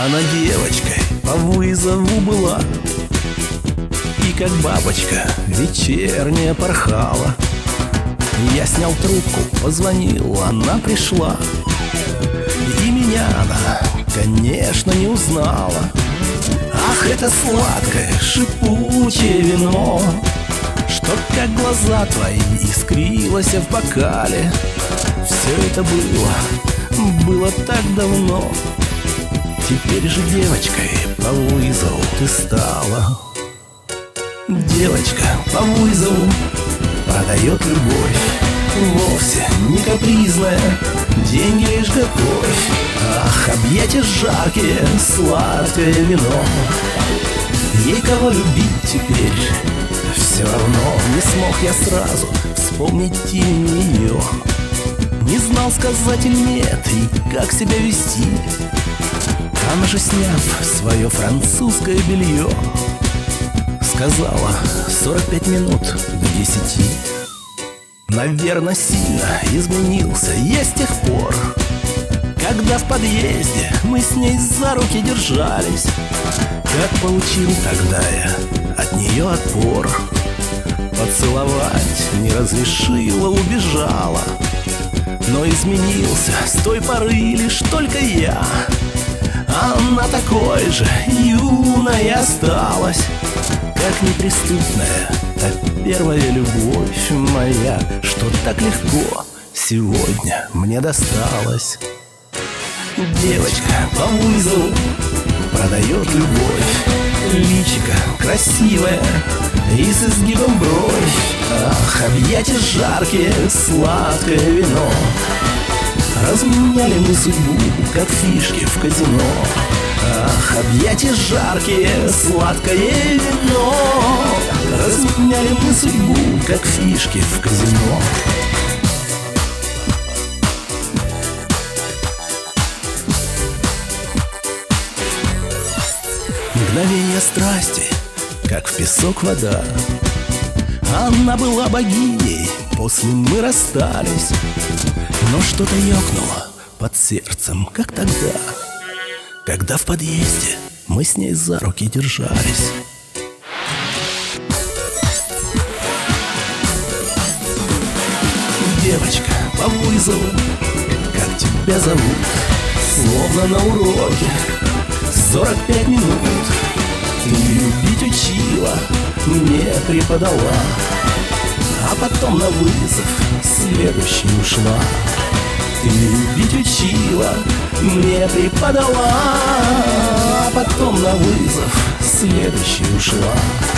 Она девочкой по вызову была, и как бабочка вечерняя порхала. Я снял трубку, позвонил, она пришла. И меня она, конечно, не узнала. Ах, это сладкое, шипучее вино, что как глаза твои искрилось в бокале. Все это было так давно. Теперь же девочкой по вызову ты стала. Девочка по вызову продает любовь, вовсе не капризная, деньги лишь готовь. Ах, объятия жаркие, сладкое вино. Ей кого любить теперь все равно. Не смог я сразу вспомнить имя ее, не знал, сказать или нет, и как себя вести. Она же, сняв свое французское белье, сказала 45 минут до 10. Наверно, сильно изменился я с тех пор, когда в подъезде мы с ней за руки держались. Как получил тогда я от нее отпор, поцеловать не разрешила, убежала. Но изменился с той поры лишь только я. Она такой же юной осталась, как неприступная та первая любовь моя, что так легко сегодня мне досталась. Девочка по вызову продает любовь, личико красивое и с изгибом бровь. Ах, объятия жаркие, сладкое вино. Разменяли мы судьбу, как фишки в казино. Ах, объятия жаркие, сладкое вино. Разменяли мы судьбу, как фишки в казино. Мгновение страсти, как в песок вода. Она была богиней, после мы расстались. Но что-то ёкнуло под сердцем, как тогда, когда в подъезде мы с ней за руки держались. Девочка по вызову, как тебя зовут? Словно на уроке 45 минут. Ты любить учила, мне преподала, а потом на вызов следующий ушла. Ты любить учила, мне преподала, а потом на вызов следующий ушла.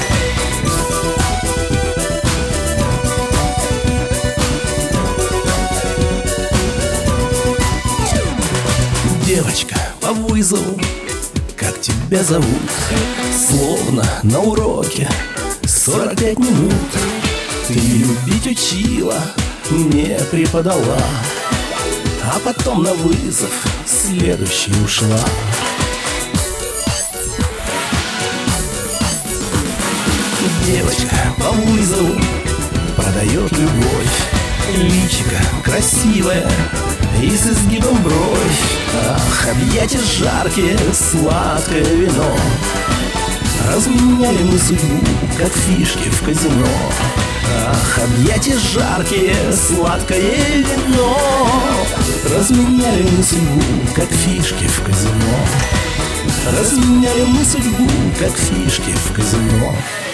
Девочка по вызову, как тебя зовут? Словно на уроке 45 минут. Ты любить учила, мне преподала, а потом на вызов следующий ушла. Девочка по вызову продает любовь, личико красивое и с изгибом бровь. Ах, объятия жаркие, сладкое вино. Разменяли мы судьбу, как фишки в казино. Ах, объятия жаркие, сладкое вино. Разменяли мы судьбу, как фишки в казино. Разменяли мы судьбу, как фишки в казино.